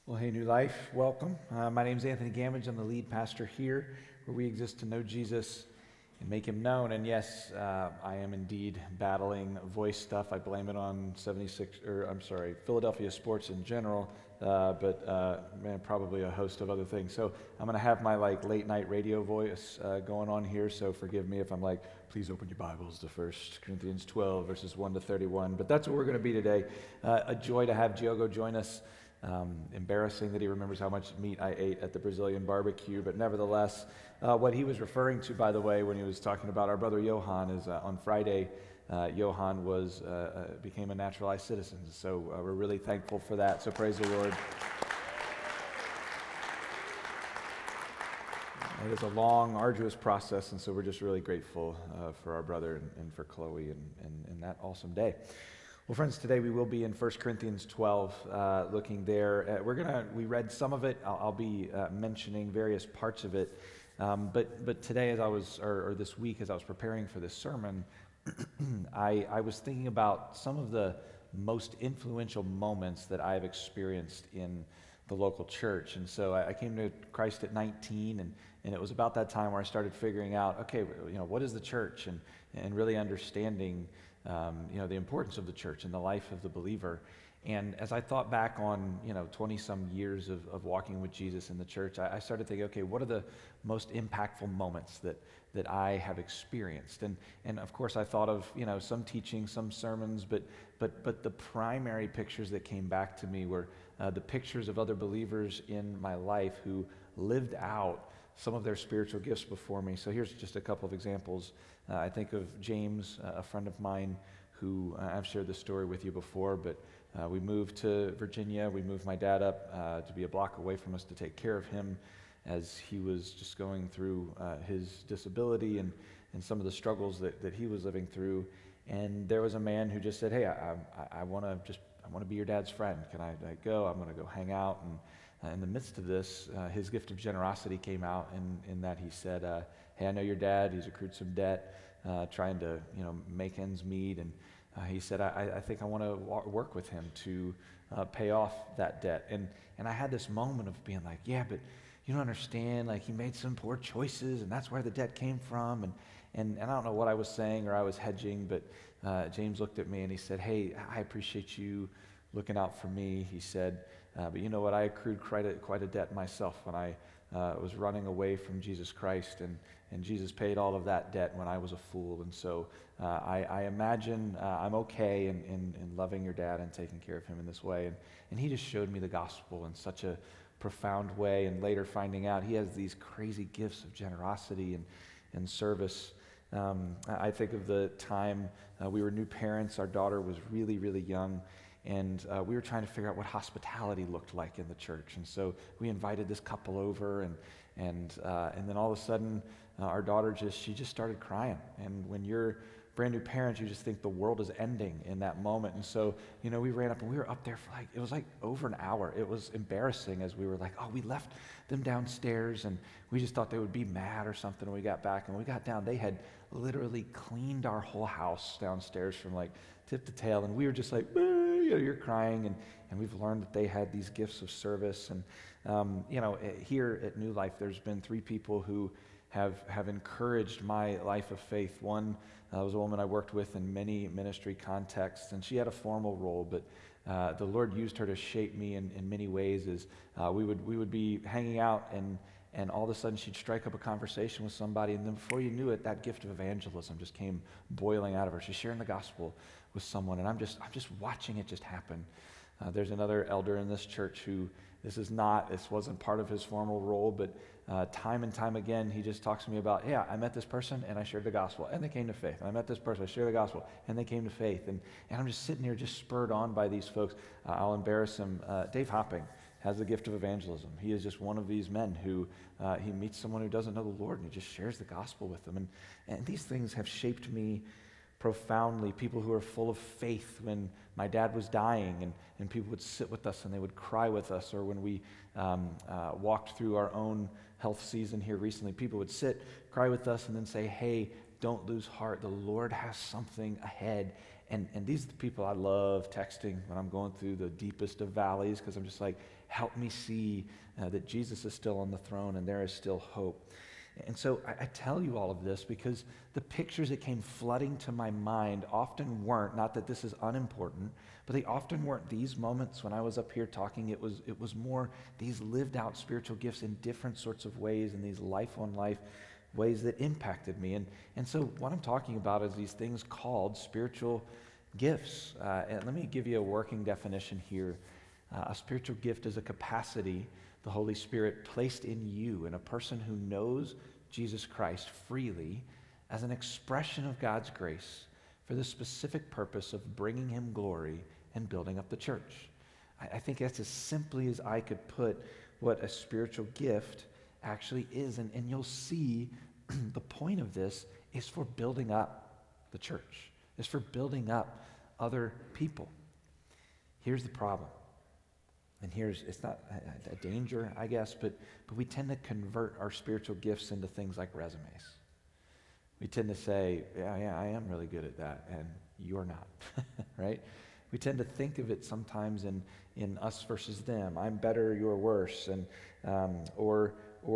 Well, hey, New Life, welcome. My name is Anthony Gamage. I'm the lead pastor here, where we exist to know Jesus and make him known. And yes, I am indeed battling voice stuff. I blame it on Philadelphia sports in general, but probably a host of other things. So I'm going to have my late night radio voice going on here. So forgive me if I'm like, please open your Bibles to 1 Corinthians 12, verses 1 to 31. But that's what we're going to be today. A joy to have Diogo join us. Embarrassing that he remembers how much meat I ate at the Brazilian barbecue, but nevertheless, what he was referring to, by the way, when he was talking about our brother Johan, is on Friday, Johan became a naturalized citizen. So we're really thankful for that. So praise the Lord. It is a long, arduous process, and so we're just really grateful for our brother and for Chloe and that awesome day. Well, friends, today we will be in 1 Corinthians 12, looking there. We read some of it. I'll be mentioning various parts of it. But today, or this week, as I was preparing for this sermon, I was thinking about some of the most influential moments that I've experienced in the local church. And so I came to Christ at 19, and it was about that time where I started figuring out, okay, what is the church, and really understanding the importance of the church and the life of the believer. And as I thought back on 20-some years of walking with Jesus in the church, I started thinking, okay, what are the most impactful moments that I have experienced? And of course, I thought of some teaching, some sermons, but the primary pictures that came back to me were the pictures of other believers in my life who lived out some of their spiritual gifts before me. So here's just a couple of examples. I think of James, a friend of mine who I've shared this story with you before, but we moved to Virginia. We moved my dad up to be a block away from us to take care of him as he was just going through his disability and some of the struggles that he was living through. And there was a man who just said, hey, I want to be your dad's friend. Can I go? I'm going to go hang out. And in the midst of this, his gift of generosity came out in that he said, hey, I know your dad. He's accrued some debt, trying to make ends meet. And he said, I think I want to work with him to pay off that debt. And I had this moment of being like, yeah, but you don't understand. Like, he made some poor choices, and that's where the debt came from. And I don't know what I was saying or I was hedging, but James looked at me and he said, hey, I appreciate you looking out for me. He said, but you know what? I accrued quite a debt myself when I was running away from Jesus Christ, and Jesus paid all of that debt when I was a fool. And so I imagine I'm okay in loving your dad and taking care of him in this way. And he just showed me the gospel in such a profound way, and later finding out he has these crazy gifts of generosity and service. I think of the time we were new parents. Our daughter was really, really young, and we were trying to figure out what hospitality looked like in the church. And so we invited this couple over, and then all of a sudden, our daughter just started crying. And when you're brand new parents, you just think the world is ending in that moment. And so, we ran up and we were up there for it was over an hour. It was embarrassing as we were like, oh, we left them downstairs, and we just thought they would be mad or something when we got back. And when we got down, they had literally cleaned our whole house downstairs from tip to tail. And we were just like, you're crying. And we've learned that they had these gifts of service. And, here at New Life, there's been 3 people who have encouraged my life of faith. One was a woman I worked with in many ministry contexts, and she had a formal role, but the Lord used her to shape me in many ways. As we would be hanging out, and all of a sudden she'd strike up a conversation with somebody, and then before you knew it, that gift of evangelism just came boiling out of her. She's sharing the gospel with someone, and I'm just watching it just happen. There's another elder in this church who this wasn't part of his formal role, but time and time again, he just talks to me about, yeah, I met this person and I shared the gospel and they came to faith. And I met this person, I shared the gospel and they came to faith. And I'm just sitting here just spurred on by these folks. I'll embarrass him. Dave Hopping has the gift of evangelism. He is just one of these men who he meets someone who doesn't know the Lord, and he just shares the gospel with them. And these things have shaped me profoundly. People who are full of faith. When my dad was dying, and people would sit with us and they would cry with us, or when we walked through our own health season here recently, people would sit, cry with us, and then say, hey, don't lose heart. The Lord has something ahead. And these are the people I love texting when I'm going through the deepest of valleys, because I'm just like, Help me see that Jesus is still on the throne and there is still hope. And so I tell you all of this because the pictures that came flooding to my mind often weren't, not that this is unimportant, but they often weren't these moments when I was up here talking. It was more these lived out spiritual gifts in different sorts of ways, and these life-on-life ways that impacted me. And so what I'm talking about is these things called spiritual gifts. And let me give you a working definition here. A spiritual gift is a capacity the Holy Spirit placed in you, in a person who knows Jesus Christ freely, as an expression of God's grace for the specific purpose of bringing him glory and building up the church. I think that's as simply as I could put what a spiritual gift actually is. And you'll see the point of this is for building up the church, is for building up other people. Here's the problem. And it's not a danger, I guess, but we tend to convert our spiritual gifts into things like resumes. We tend to say, yeah, I am really good at that, and you're not, right? We tend to think of it sometimes in us versus them. I'm better, you're worse, and or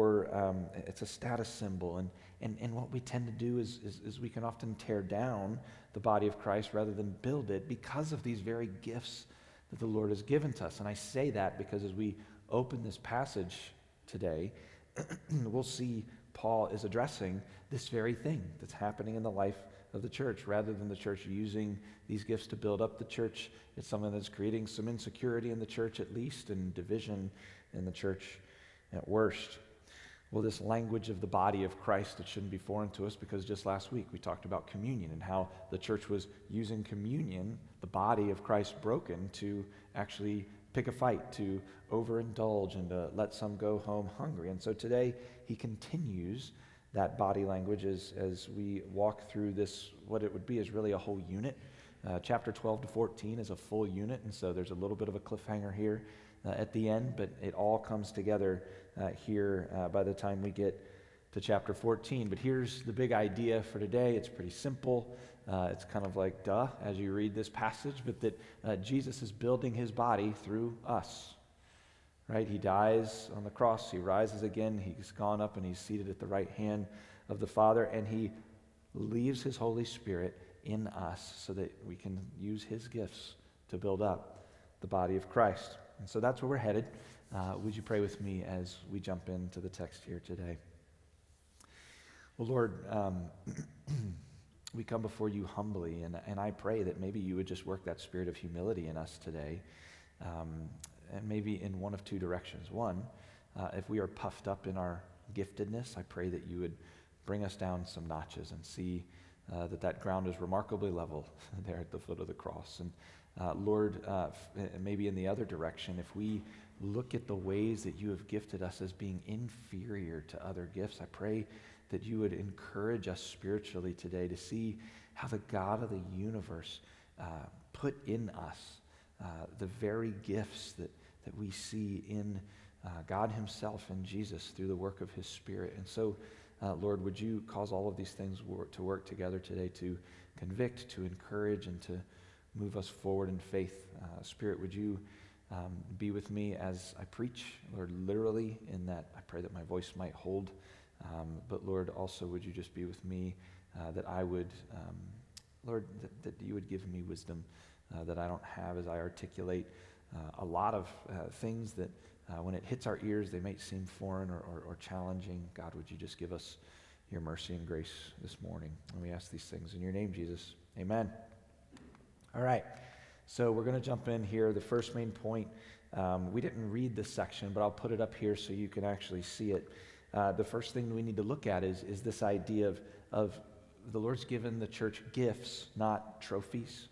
it's a status symbol. And what we tend to do is we can often tear down the body of Christ rather than build it because of these very gifts that the Lord has given to us. And I say that because as we open this passage today, we'll see Paul is addressing this very thing that's happening in the life of the church. Rather than the church using these gifts to build up the church, it's something that's creating some insecurity in the church at least, and division in the church at worst. Well, this language of the body of Christ, it shouldn't be foreign to us, because just last week we talked about communion and how the church was using communion, the body of Christ broken, to actually pick a fight, to overindulge, and to let some go home hungry. And so today he continues that body language as we walk through this, what it would be is really a whole unit. Chapter 12 to 14 is a full unit, and so there's a little bit of a cliffhanger here at the end, but it all comes together here by the time we get to chapter 14. But here's the big idea for today. It's pretty simple. It's kind of like duh as you read this passage, but that Jesus is building his body through us, right? He dies on the cross. He rises again. He's gone up and he's seated at the right hand of the Father, and he leaves his Holy Spirit in us so that we can use his gifts to build up the body of Christ. And so that's where we're headed. Would you pray with me as we jump into the text here today? Well, Lord, we come before you humbly, and I pray that maybe you would just work that spirit of humility in us today, and maybe in one of two directions. One, if we are puffed up in our giftedness, I pray that you would bring us down some notches and see that ground is remarkably level there at the foot of the cross. And Lord, maybe in the other direction, if we look at the ways that you have gifted us as being inferior to other gifts, I pray that you would encourage us spiritually today to see how the God of the universe put in us the very gifts that we see in God himself and Jesus through the work of his Spirit. And so, Lord, would you cause all of these things to work together today to convict, to encourage, and to move us forward in faith. Spirit, would you be with me as I preach, Lord, literally, in that I pray that my voice might hold. But Lord, also would you just be with me that I would, Lord, that you would give me wisdom that I don't have as I articulate a lot of things that when it hits our ears, they might seem foreign or challenging. God, would you just give us your mercy and grace this morning? And we ask these things in your name, Jesus. Amen. All right, so we're going to jump in here. The first main point, we didn't read this section, but I'll put it up here so you can actually see it. The first thing we need to look at is this idea of the Lord's given the church gifts, not trophies.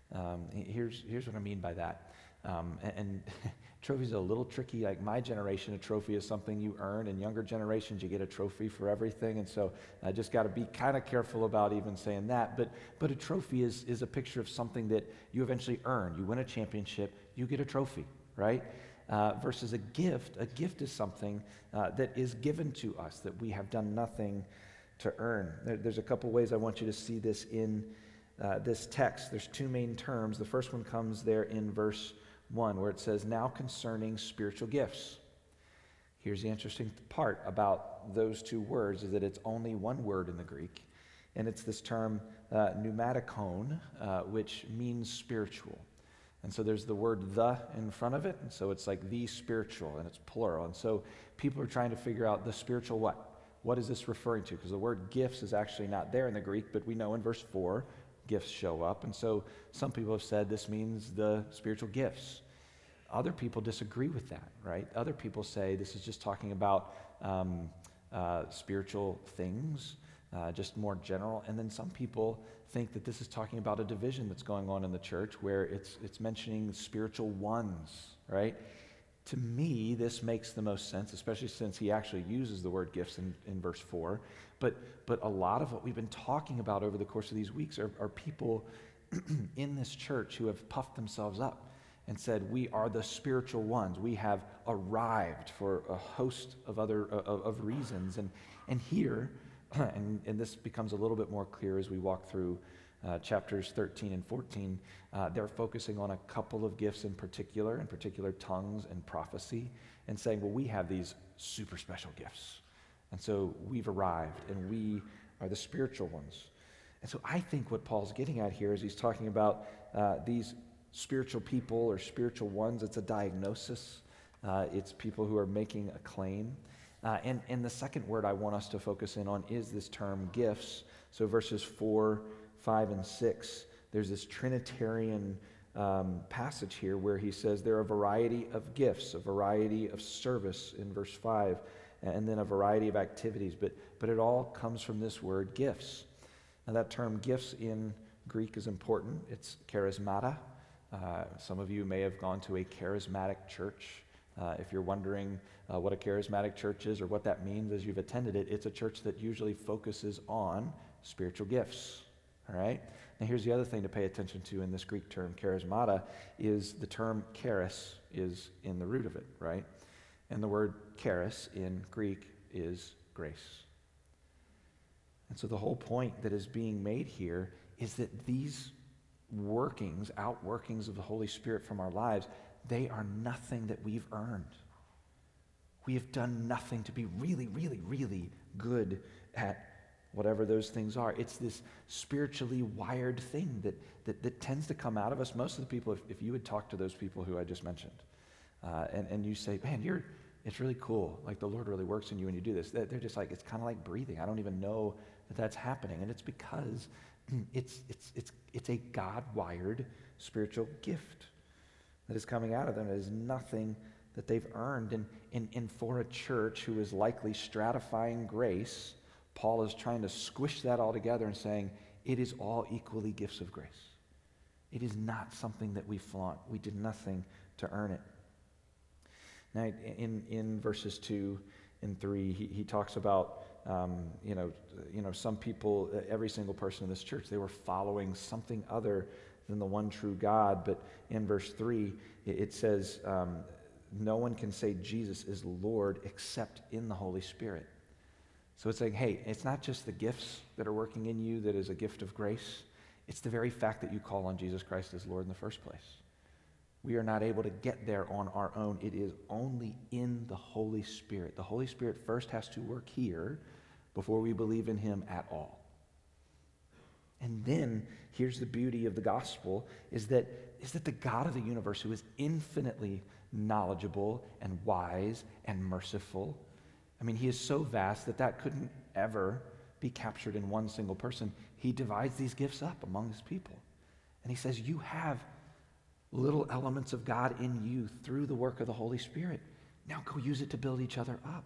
Here's what I mean by that. And trophies are a little tricky. Like my generation, a trophy is something you earn. In younger generations, you get a trophy for everything. And so I just got to be kind of careful about even saying that. But a trophy is a picture of something that you eventually earn. You win a championship, you get a trophy, right? Versus a gift. A gift is something that is given to us that we have done nothing to earn. There's a couple ways I want you to see this in this text. There's two main terms. The first one comes there in verse 1, where it says, now concerning spiritual gifts. Here's the interesting part about those two words, is that it's only one word in the Greek, and it's this term pneumatikon, which means spiritual. And so there's the word the in front of it, and so it's like the spiritual, and it's plural. And so people are trying to figure out the spiritual what? What is this referring to? Because the word gifts is actually not there in the Greek, but we know in verse 4, gifts show up. And so some people have said this means the spiritual gifts. Other people disagree with that, right? Other people say this is just talking about spiritual things, just more general. And then some people think that this is talking about a division that's going on in the church where it's mentioning spiritual ones, right? To me, this makes the most sense, especially since he actually uses the word gifts in verse 4. But a lot of what we've been talking about over the course of these weeks are people in this church who have puffed themselves up and said, we are the spiritual ones. We have arrived for a host of other of reasons. And here, and this becomes a little bit more clear as we walk through chapters 13 and 14, they're focusing on a couple of gifts in particular tongues and prophecy, and saying, well, we have these super special gifts. And so we've arrived, and we are the spiritual ones. And so I think what Paul's getting at here is he's talking about these spiritual people or spiritual ones. It's a diagnosis. It's people who are making a claim. And the second word I want us to focus in on is this term gifts. So verses 4, 5, and 6, there's this Trinitarian passage here where he says there are a variety of gifts, a variety of service in verse 5, and then a variety of activities. But it all comes from this word gifts. Now that term gifts in Greek is important. It's charismata. Some of you may have gone to a charismatic church. If you're wondering what a charismatic church is or what that means as you've attended it, it's a church that usually focuses on spiritual gifts. All right? Now here's the other thing to pay attention to in this Greek term, charismata, is the term charis is in the root of it, right? And the word charis in Greek is grace. And so the whole point that is being made here is that these outworkings of the Holy Spirit from our lives, they are nothing that we've earned. We have done nothing to be really, really, really good at whatever those things are. It's this spiritually wired thing that tends to come out of us. Most of the people, if you would talk to those people who I just mentioned, and you say, man, it's really cool. Like the Lord really works in you when you do this. They're just like, it's kind of like breathing. I don't even know that that's happening. And it's because it's a God-wired spiritual gift that is coming out of them. It is nothing that they've earned. And for a church who is likely stratifying grace, Paul is trying to squish that all together and saying, it is all equally gifts of grace. It is not something that we flaunt. We did nothing to earn it. Now, in verses 2 and 3, he talks about, some people, every single person in this church, they were following something other than the one true God. But in verse 3, it says, no one can say Jesus is Lord except in the Holy Spirit. So it's like, hey, it's not just the gifts that are working in you that is a gift of grace. It's the very fact that you call on Jesus Christ as Lord in the first place. We are not able to get there on our own. It is only in the Holy Spirit. The Holy Spirit first has to work here before we believe in him at all. And then, here's the beauty of the gospel, is that the God of the universe, who is infinitely knowledgeable and wise and merciful, I mean, he is so vast that couldn't ever be captured in one single person. He divides these gifts up among his people. And he says, you have little elements of God in you through the work of the Holy Spirit. Now go use it to build each other up.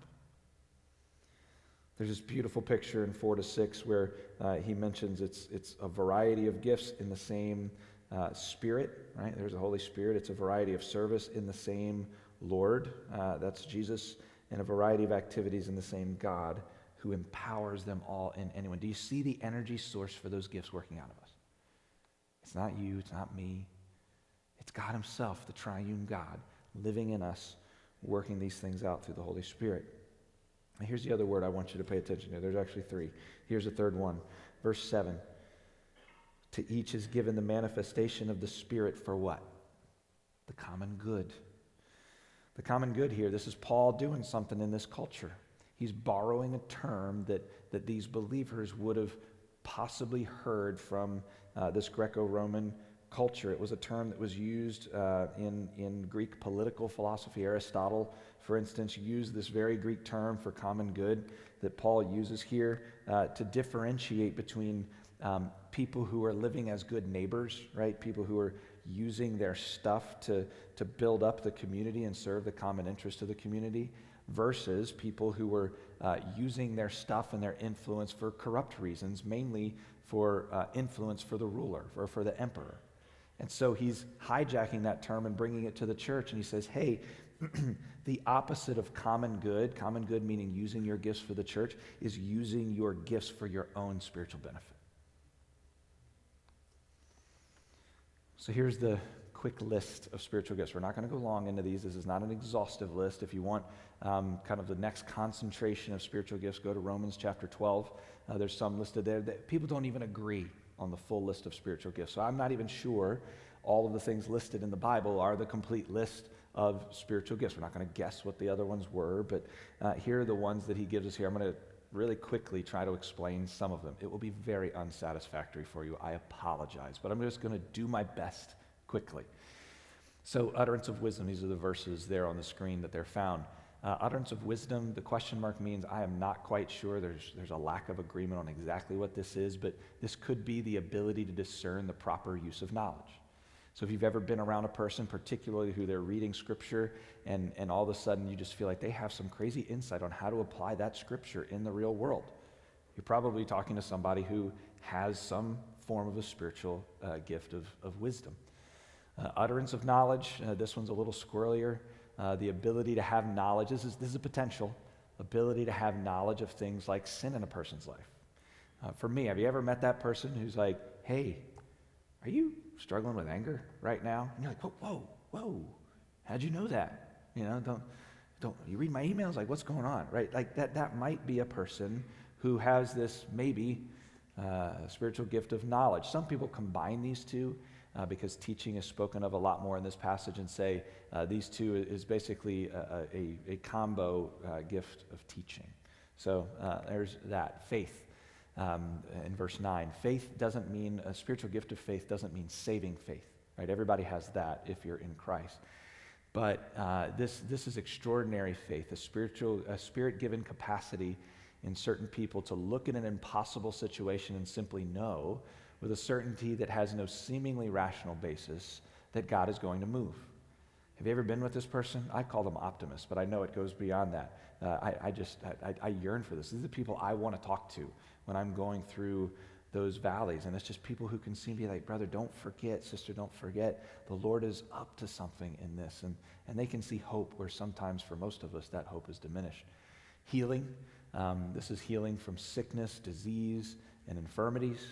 There's this beautiful picture in 4-6 where he mentions it's a variety of gifts in the same Spirit, right? There's the Holy Spirit. It's a variety of service in the same Lord. That's Jesus. And a variety of activities in the same God who empowers them all in anyone. Do you see the energy source for those gifts working out of us? It's not you. It's not me. It's God himself, the triune God, living in us, working these things out through the Holy Spirit. And here's the other word I want you to pay attention to. There's actually 3. Here's the third one. Verse 7. To each is given the manifestation of the Spirit for what? The common good. The common good here, this is Paul doing something in this culture. He's borrowing a term that these believers would have possibly heard from this Greco-Roman culture. It was a term that was used in Greek political philosophy. Aristotle, for instance, used this very Greek term for common good that Paul uses here to differentiate between people who are living as good neighbors, right? People who are using their stuff to build up the community and serve the common interest of the community, versus people who were using their stuff and their influence for corrupt reasons, mainly for influence for the ruler or for the emperor. And so he's hijacking that term and bringing it to the church, and he says, hey, the opposite of common good meaning using your gifts for the church, is using your gifts for your own spiritual benefit. So here's the quick list of spiritual gifts. We're not going to go long into these. This is not an exhaustive list. If you want kind of the next concentration of spiritual gifts, go to Romans chapter 12. There's some listed there that people don't even agree on the full list of spiritual gifts. So I'm not even sure all of the things listed in the Bible are the complete list of spiritual gifts. We're not going to guess what the other ones were, but here are the ones that he gives us here. I'm going to really quickly try to explain some of them. It will be very unsatisfactory for you. I apologize, but I'm just going to do my best quickly. So utterance of wisdom, these are the verses there on the screen that they're found. Utterance of wisdom, the question mark means I am not quite sure. There's a lack of agreement on exactly what this is, but this could be the ability to discern the proper use of knowledge. So if you've ever been around a person, particularly who they're reading scripture, and all of a sudden you just feel like they have some crazy insight on how to apply that scripture in the real world, you're probably talking to somebody who has some form of a spiritual gift of wisdom. Utterance of knowledge, this one's a little squirrelier. The ability to have knowledge, this is a potential ability to have knowledge of things like sin in a person's life. For me, have you ever met that person who's like, hey, are you struggling with anger right now? And you're like, whoa, how'd you know that? You know, don't you read my emails? Like, what's going on, right? Like that might be a person who has this maybe spiritual gift of knowledge. Some people combine these two because teaching is spoken of a lot more in this passage, and say these two is basically a combo gift of teaching. So there's that. Faith. In verse 9, faith doesn't mean, a spiritual gift of faith doesn't mean saving faith, right? Everybody has that if you're in Christ. But this is extraordinary faith, a spirit-given capacity in certain people to look at an impossible situation and simply know with a certainty that has no seemingly rational basis that God is going to move. Have you ever been with this person? I call them optimists, but I know it goes beyond that. I yearn for this. These are the people I want to talk to when I'm going through those valleys. And it's just people who can seem to be like, brother, don't forget, sister, don't forget. The Lord is up to something in this. And they can see hope where sometimes for most of us that hope is diminished. Healing. This is healing from sickness, disease, and infirmities.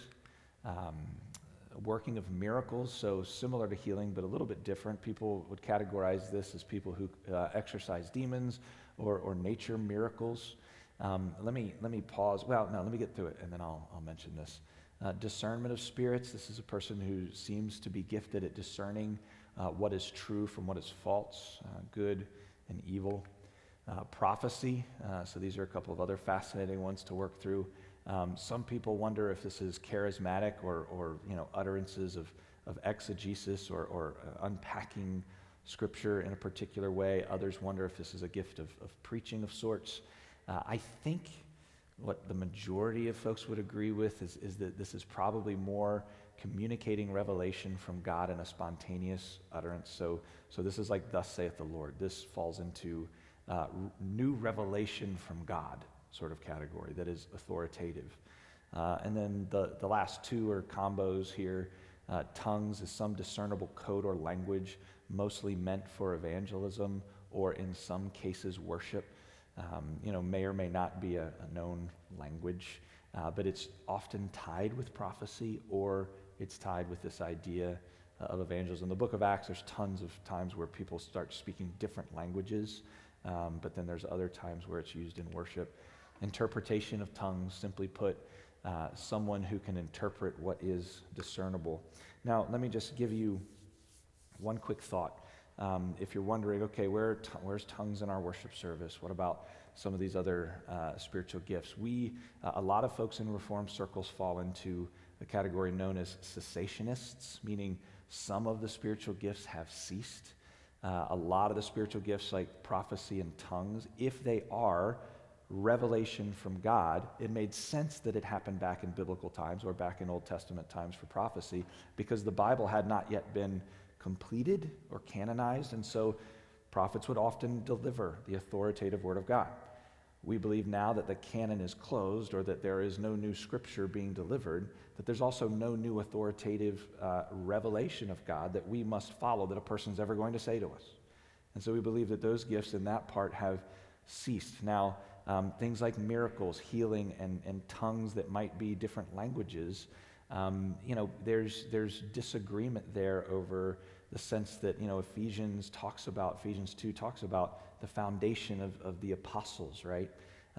Working of miracles, so similar to healing, but a little bit different. People would categorize this as people who exorcise demons or nature miracles. Let me pause. Well, no, let me get through it, and then I'll mention this. Discernment of spirits. This is a person who seems to be gifted at discerning what is true from what is false, good and evil. Prophecy. So these are a couple of other fascinating ones to work through. Some people wonder if this is charismatic or utterances of exegesis or unpacking scripture in a particular way. Others wonder if this is a gift of preaching of sorts. I think what the majority of folks would agree with is that this is probably more communicating revelation from God in a spontaneous utterance. So this is like, thus saith the Lord. This falls into new revelation from God sort of category that is authoritative. And then the last two are combos here. Tongues is some discernible code or language, mostly meant for evangelism or in some cases worship. May or may not be a known language, but it's often tied with prophecy or it's tied with this idea of evangelism. In the book of Acts, there's tons of times where people start speaking different languages, but then there's other times where it's used in worship. Interpretation of tongues, simply put, someone who can interpret what is discernible. Now, let me just give you one quick thought. if you're wondering, okay, where's tongues in our worship service? What about some of these other spiritual gifts? A lot of folks in Reformed circles fall into the category known as cessationists, meaning some of the spiritual gifts have ceased. A lot of the spiritual gifts like prophecy and tongues, if they are revelation from God, it made sense that it happened back in biblical times or back in Old Testament times for prophecy, because the Bible had not yet been completed or canonized, and so prophets would often deliver the authoritative word of God. We believe now that the canon is closed, or that there is no new scripture being delivered, that there's also no new authoritative revelation of God that we must follow, that a person's ever going to say to us. And so we believe that those gifts in that part have ceased. Now, things like miracles, healing, and tongues that might be different languages, there's disagreement there over the sense that, Ephesians 2 talks about the foundation of the apostles, right?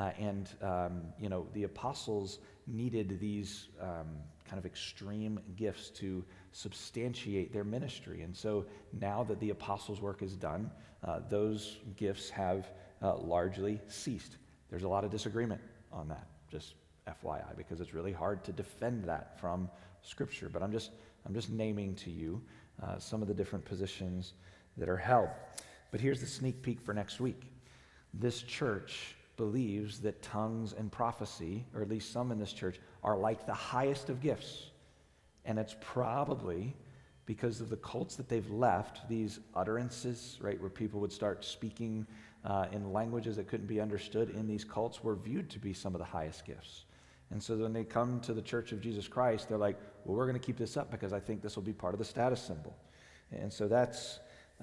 The apostles needed these kind of extreme gifts to substantiate their ministry. And so now that the apostles' work is done, those gifts have largely ceased. There's a lot of disagreement on that, just FYI, because it's really hard to defend that from Scripture. But I'm just naming to you some of the different positions that are held. But here's the sneak peek for next week. This church believes that tongues and prophecy, or at least some in this church, are like the highest of gifts. And it's probably because of the cults that they've left, these utterances, right, where people would start speaking in languages that couldn't be understood in these cults, were viewed to be some of the highest gifts. And so when they come to the Church of Jesus Christ, they're like, well, we're going to keep this up because I think this will be part of the status symbol. And so that's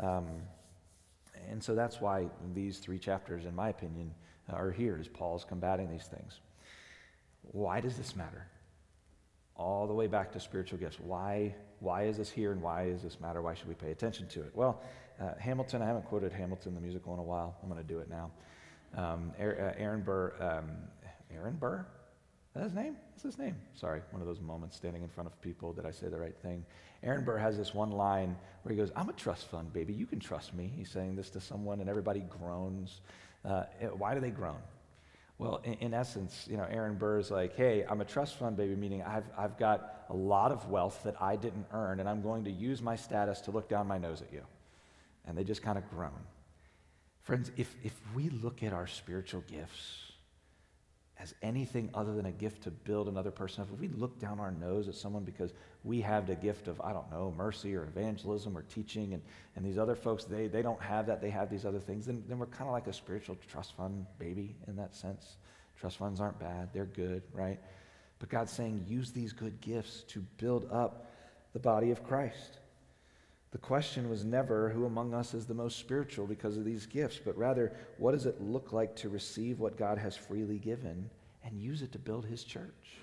why these 3 chapters, in my opinion, are here, as Paul's combating these things. Why does this matter? All the way back to spiritual gifts. Why is this here, and why does this matter? Why should we pay attention to it? Well, Hamilton, I haven't quoted Hamilton the musical in a while. I'm going to do it now. Aaron Burr, is that his name? What's his name? Sorry, one of those moments standing in front of people. Did I say the right thing? Aaron Burr has this one line where he goes, "I'm a trust fund, baby. You can trust me." He's saying this to someone, and everybody groans. Why do they groan? Well, in essence, Aaron Burr is like, hey, I'm a trust fund, baby, meaning I've got a lot of wealth that I didn't earn, and I'm going to use my status to look down my nose at you. And they just kind of groan. Friends, if we look at our spiritual gifts as anything other than a gift to build another person up, if we look down our nose at someone because we have the gift of, mercy or evangelism or teaching, and these other folks, they don't have that, they have these other things, then we're kind of like a spiritual trust fund baby in that sense. Trust funds aren't bad, they're good, right? But God's saying, use these good gifts to build up the body of Christ. The question was never who among us is the most spiritual because of these gifts, but rather, what does it look like to receive what God has freely given and use it to build his church?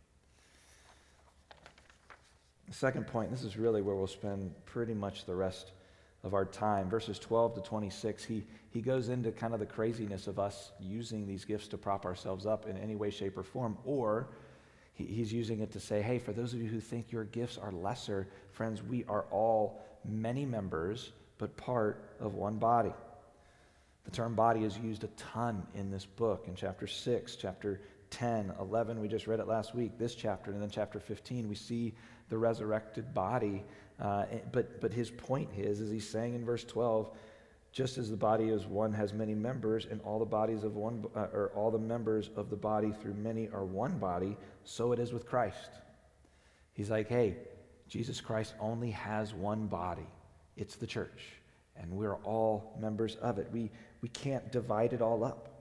The second point, this is really where we'll spend pretty much the rest of our time. Verses 12 to 26, he goes into kind of the craziness of us using these gifts to prop ourselves up in any way, shape, or form, or he's using it to say, hey, for those of you who think your gifts are lesser, friends, we are all many members, but part of one body. The term body is used a ton in this book, in chapter 6, chapter 10, 11, we just read it last week, this chapter, and then chapter 15, we see the resurrected body. But his point is he's saying in verse 12, just as the body is one has many members, and all the bodies of one, or all the members of the body through many are one body, so it is with Christ. He's like, hey, Jesus Christ only has one body. It's the church, and we're all members of it. We can't divide it all up.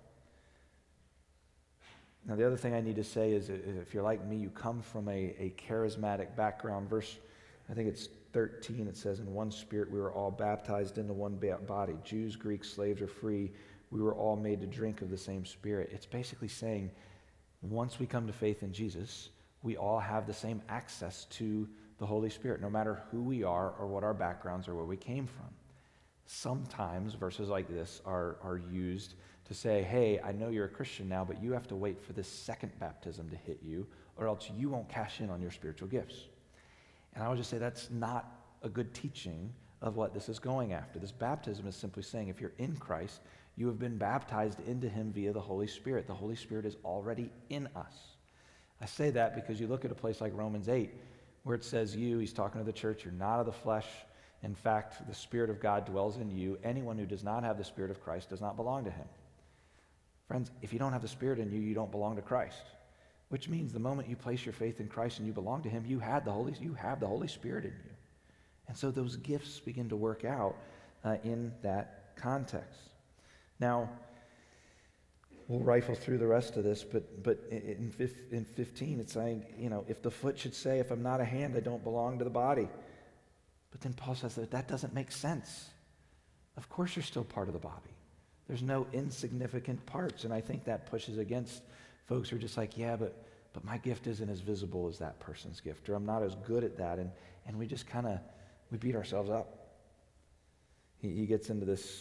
Now, the other thing I need to say is, if you're like me, you come from a charismatic background. Verse, I think it's 13, it says, in one spirit we were all baptized into one body. Jews, Greeks, slaves, or free, we were all made to drink of the same spirit. It's basically saying, once we come to faith in Jesus, we all have the same access to the Holy Spirit, no matter who we are or what our backgrounds or where we came from. Sometimes verses like this are used to say, hey, I know you're a Christian now, but you have to wait for this second baptism to hit you, or else you won't cash in on your spiritual gifts. And I would just say that's not a good teaching of what this is going after. This baptism is simply saying if you're in Christ, you have been baptized into him via the Holy Spirit. The Holy Spirit is already in us. I say that because you look at a place like Romans 8, where it says he's talking to the church, you're not of the flesh. In fact, the Spirit of God dwells in you. Anyone who does not have the Spirit of Christ does not belong to him. Friends, if you don't have the Spirit in you, you don't belong to Christ. Which means the moment you place your faith in Christ and you belong to him, you have the Holy Spirit in you. And so those gifts begin to work out in that context. Now, we'll rifle through the rest of this, but in 15, it's saying, if the foot should say, if I'm not a hand, I don't belong to the body. But then Paul says that doesn't make sense. Of course you're still part of the body. There's no insignificant parts, and I think that pushes against folks who are just like, yeah, but my gift isn't as visible as that person's gift, or I'm not as good at that, and we just we beat ourselves up. He gets into this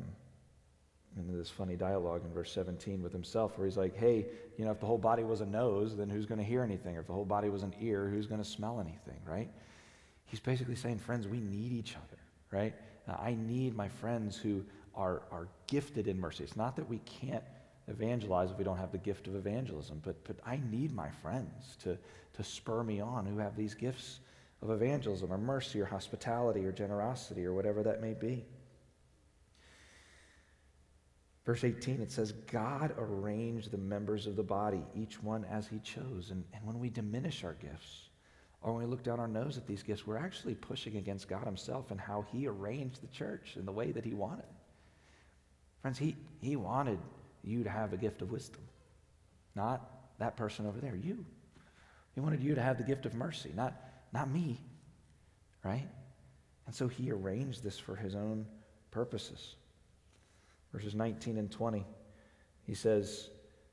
funny dialogue in verse 17 with himself, where he's like, hey, if the whole body was a nose, then who's going to hear anything? Or if the whole body was an ear, who's going to smell anything, right? He's basically saying, friends, we need each other, right? I need my friends who are gifted in mercy. It's not that we can't evangelize if we don't have the gift of evangelism, but I need my friends to spur me on who have these gifts of evangelism or mercy or hospitality or generosity or whatever that may be. Verse 18, it says, God arranged the members of the body, each one as he chose. And when we diminish our gifts, or when we look down our nose at these gifts, we're actually pushing against God himself and how he arranged the church in the way that he wanted. Friends, he wanted you to have a gift of wisdom, not that person over there, you. He wanted you to have the gift of mercy, not me, right? And so he arranged this for his own purposes. Verses 19 and 20, he says,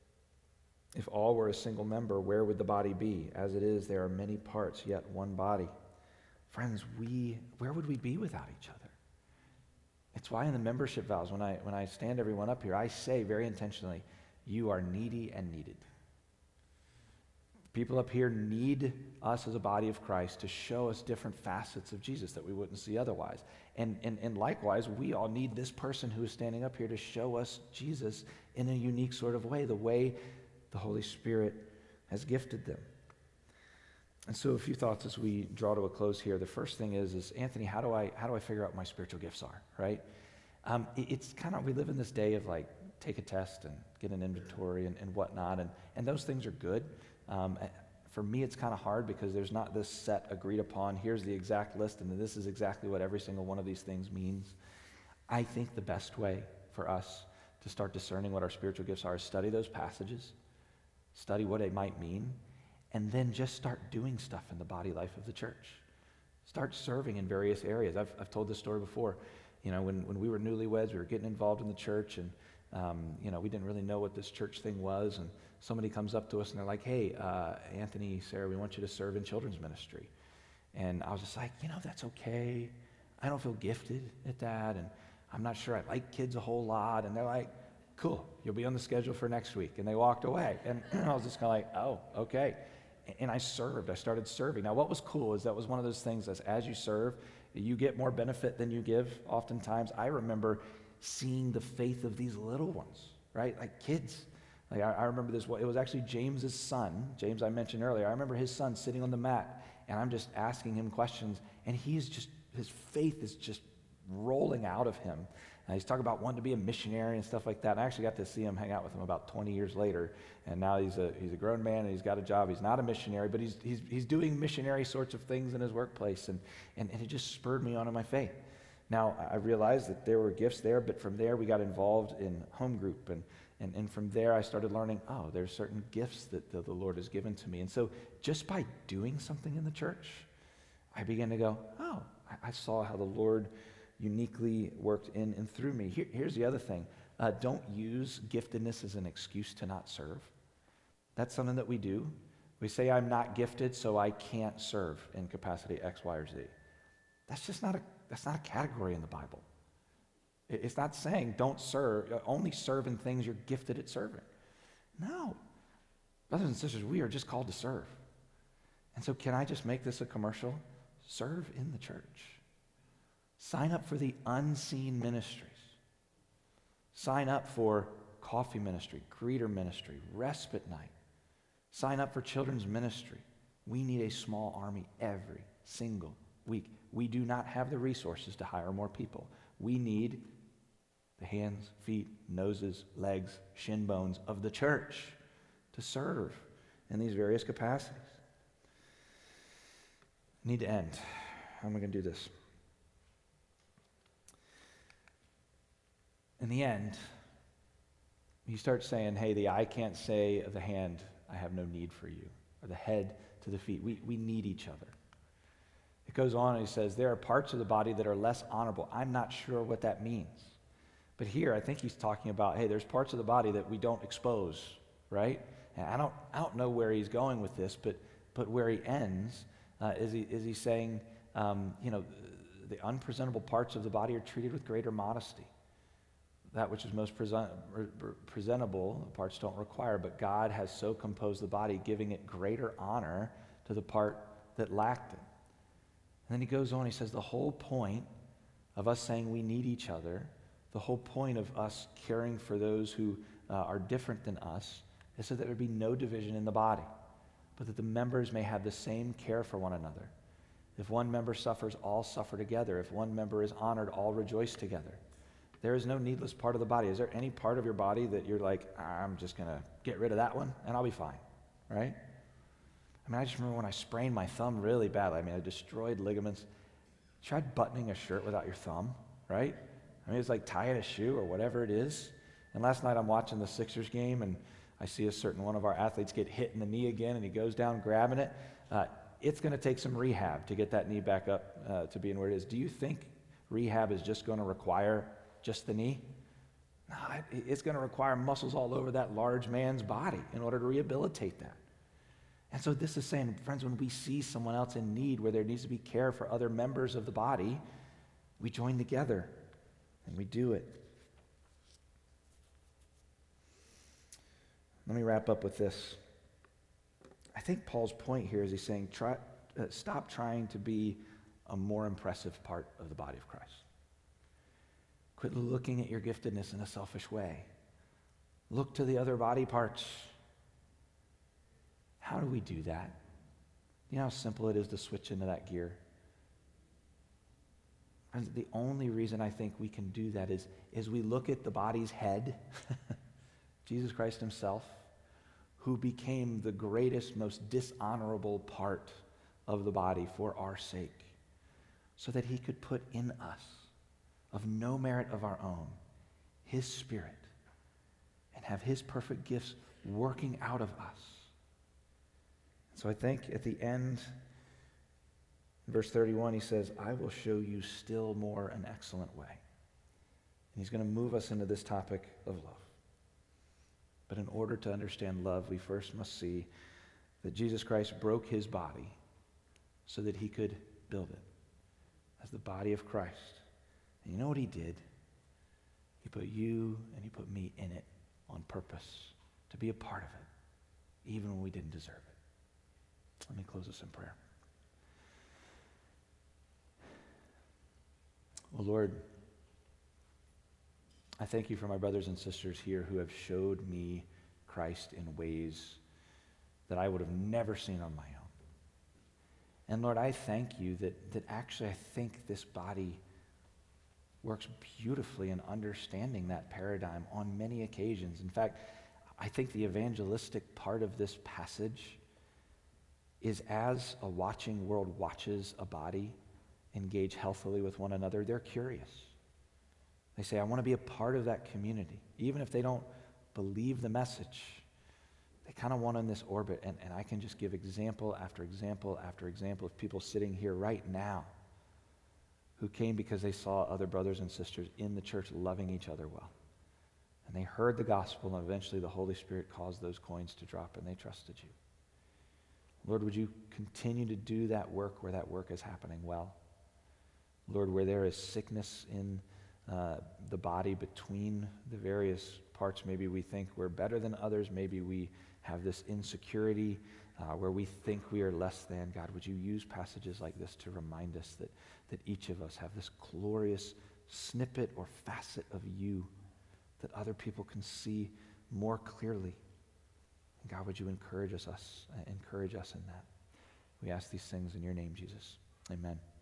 if all were a single member, where would the body be? As it is, there are many parts, yet one body. Friends, where would we be without each other? It's why in the membership vows, when I stand everyone up here, I say very intentionally, you are needy and needed. People up here need us as a body of Christ to show us different facets of Jesus that we wouldn't see otherwise. And likewise, we all need this person who is standing up here to show us Jesus in a unique sort of way, the way the Holy Spirit has gifted them. And so a few thoughts as we draw to a close here. The first thing is Anthony, how do I figure out what my spiritual gifts are, right? It's kind of, we live in this day of like, take a test and get an inventory and whatnot, and those things are good. For me, it's kind of hard because there's not this set agreed upon, here's the exact list, and this is exactly what every single one of these things means. I think the best way for us to start discerning what our spiritual gifts are is study those passages, study what they might mean, and then just start doing stuff in the body life of the church. Start serving in various areas. I've told this story before. When we were newlyweds, we were getting involved in the church, and we didn't really know what this church thing was, and somebody comes up to us and they're like, hey, Anthony, Sarah, we want you to serve in children's ministry. And I was just like, that's okay. I don't feel gifted at that, and I'm not sure I like kids a whole lot. And they're like, cool, you'll be on the schedule for next week. And they walked away. And I was just kind of like, oh, okay. And I started serving. Now, what was cool is that was one of those things as you serve, you get more benefit than you give oftentimes. I remember seeing the faith of these little ones, right? Like kids. Like I remember this, it was actually James's son, James I mentioned earlier. I remember his son sitting on the mat, and I'm just asking him questions, and his faith is just rolling out of him. And he's talking about wanting to be a missionary and stuff like that. And I actually got to see him, hang out with him about 20 years later, and now he's a grown man and he's got a job. He's not a missionary, but he's doing missionary sorts of things in his workplace, and it just spurred me on in my faith. Now, I realized that there were gifts there, but from there we got involved in home group, and from there I started learning, there's certain gifts that the Lord has given to me. And so just by doing something in the church, I began to go, I saw how the Lord uniquely worked in and through me. Here's the other thing. Don't use giftedness as an excuse to not serve. That's something that we do. We say, I'm not gifted, so I can't serve in capacity X, Y, or Z. That's not a category in the Bible. It's not saying don't serve, only serve in things you're gifted at serving. No. Brothers and sisters, we are just called to serve. And so can I just make this a commercial? Serve in the church. Sign up for the unseen ministries. Sign up for coffee ministry, greeter ministry, respite night. Sign up for children's ministry. We need a small army every single week. We do not have the resources to hire more people. We need the hands, feet, noses, legs, shin bones of the church to serve in these various capacities. I need to end. How am I going to do this? In the end, you start saying, hey, the eye can't say of the hand, I have no need for you, or the head to the feet. We need each other. It goes on and he says, there are parts of the body that are less honorable. I'm not sure what that means. But here, I think he's talking about, hey, there's parts of the body that we don't expose, right? And I don't know where he's going with this, but where he ends is he saying, the unpresentable parts of the body are treated with greater modesty. That which is most presentable, the parts don't require, but God has so composed the body, giving it greater honor to the part that lacked it. And then he goes on, he says, the whole point of us saying we need each other, the whole point of us caring for those who are different than us, is so that there would be no division in the body, but that the members may have the same care for one another. If one member suffers, all suffer together. If one member is honored, all rejoice together. There is no needless part of the body. Is there any part of your body that you're like, I'm just going to get rid of that one and I'll be fine, right? I mean, I just remember when I sprained my thumb really badly. I mean, I destroyed ligaments. Tried buttoning a shirt without your thumb, right? I mean, it's like tying a shoe or whatever it is. And last night I'm watching the Sixers game and I see a certain one of our athletes get hit in the knee again and he goes down grabbing it. It's going to take some rehab to get that knee back up to being where it is. Do you think rehab is just going to require just the knee? No, it's going to require muscles all over that large man's body in order to rehabilitate that. And so this is saying, friends, when we see someone else in need where there needs to be care for other members of the body, we join together and we do it. Let me wrap up with this. I think Paul's point here is he's saying, stop trying to be a more impressive part of the body of Christ. Quit looking at your giftedness in a selfish way. Look to the other body parts. How do we do that? You know how simple it is to switch into that gear? And the only reason I think we can do that is we look at the body's head, Jesus Christ himself, who became the greatest, most dishonorable part of the body for our sake, so that he could put in us, of no merit of our own, his Spirit, and have his perfect gifts working out of us. So I think at the end, in verse 31, he says, I will show you still more an excellent way. And he's going to move us into this topic of love. But in order to understand love, we first must see that Jesus Christ broke his body so that he could build it as the body of Christ. And you know what he did? He put you and he put me in it on purpose, to be a part of it, even when we didn't deserve it. Let me close this in prayer. Well, Lord, I thank you for my brothers and sisters here who have showed me Christ in ways that I would have never seen on my own. And Lord, I thank you that actually I think this body works beautifully in understanding that paradigm on many occasions. In fact, I think the evangelistic part of this passage is as a watching world watches a body engage healthily with one another, they're curious. They say, I want to be a part of that community. Even if they don't believe the message, they kind of want in this orbit. And I can just give example after example after example of people sitting here right now who came because they saw other brothers and sisters in the church loving each other well. And they heard the gospel, and eventually the Holy Spirit caused those coins to drop, and they trusted you. Lord, would you continue to do that work where that work is happening well? Lord, where there is sickness in the body between the various parts, maybe we think we're better than others, maybe we have this insecurity where we think we are less than. God, would you use passages like this to remind us that that each of us have this glorious snippet or facet of you that other people can see more clearly. And God, would you encourage us in that? We ask these things in your name, Jesus. Amen.